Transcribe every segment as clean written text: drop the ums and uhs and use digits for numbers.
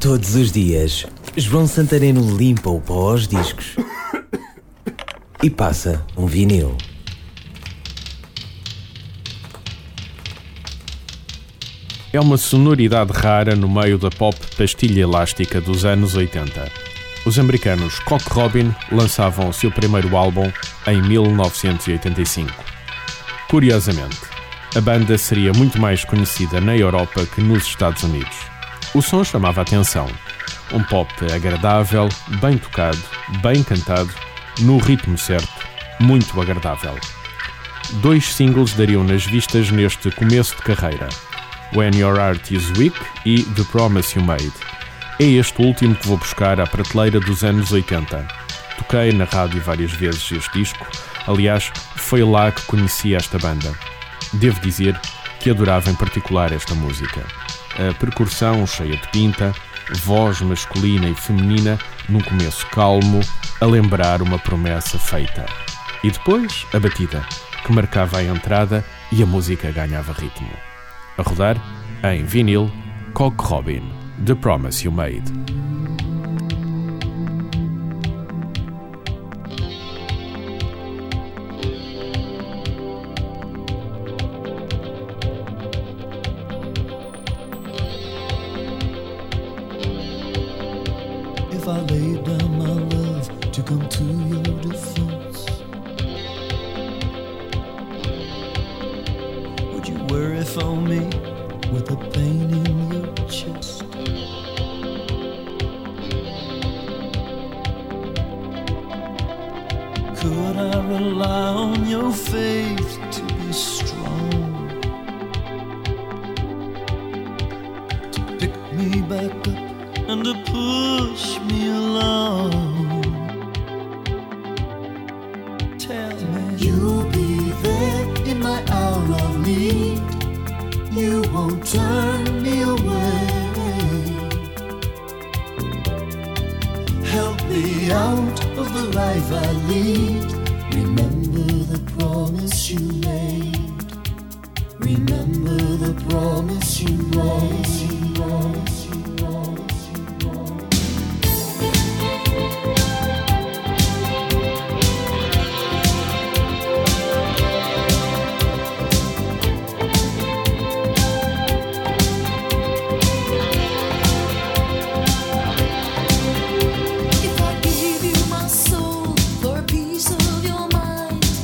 Todos os dias, João Santareno limpa o pó aos discos e passa um vinil. É uma sonoridade rara no meio da pop pastilha elástica dos anos 80. Os americanos Cock Robin lançavam o seu primeiro álbum em 1985. Curiosamente, a banda seria muito mais conhecida na Europa que nos Estados Unidos. O som chamava a atenção. Um pop agradável, bem tocado, bem cantado, no ritmo certo, muito agradável. 2 singles dariam nas vistas neste começo de carreira: When Your Heart Is Weak e The Promise You Made. É este último que vou buscar à prateleira dos anos 80. Toquei na rádio várias vezes este disco, aliás, foi lá que conheci esta banda. Devo dizer que adorava em particular esta música. A percussão cheia de pinta, voz masculina e feminina num começo calmo, a lembrar uma promessa feita. E depois a batida, que marcava a entrada e a música ganhava ritmo. A rodar, em vinil, Cock Robin, The Promise You Made. If I laid down my love to come to your defense, would you worry for me with the pain in your chest? Could I rely on your faith to be strong, to pick me back up and to push me along? Tell me you'll be there in my hour of need. You won't turn me away. Help me out of the life I lead. Remember the promise you made. Remember the promise you made.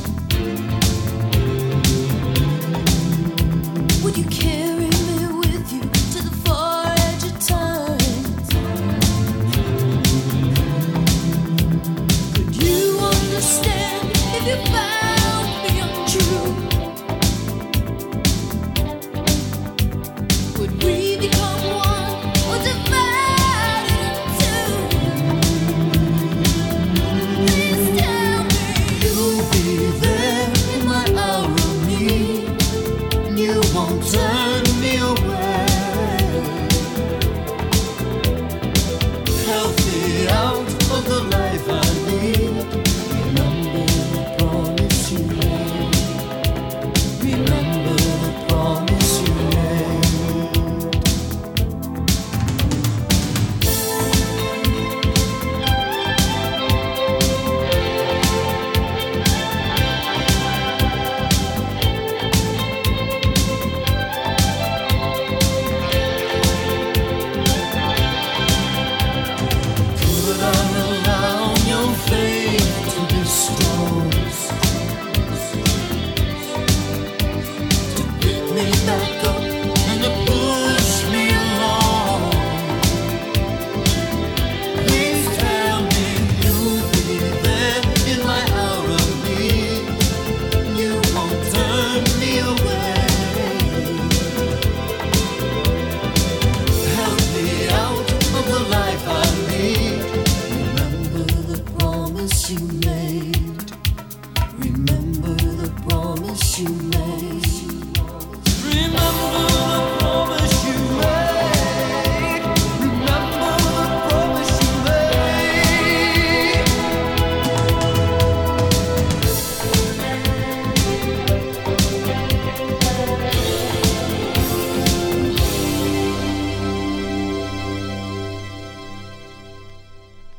Would you carry me with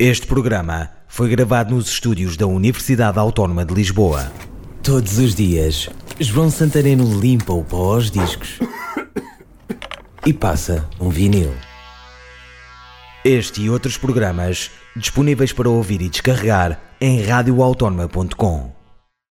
Este programa foi gravado nos estúdios da Universidade Autónoma de Lisboa. Todos os dias, João Santareno limpa o pó aos discos e passa um vinil. Este e outros programas disponíveis para ouvir e descarregar em radioautónoma.com.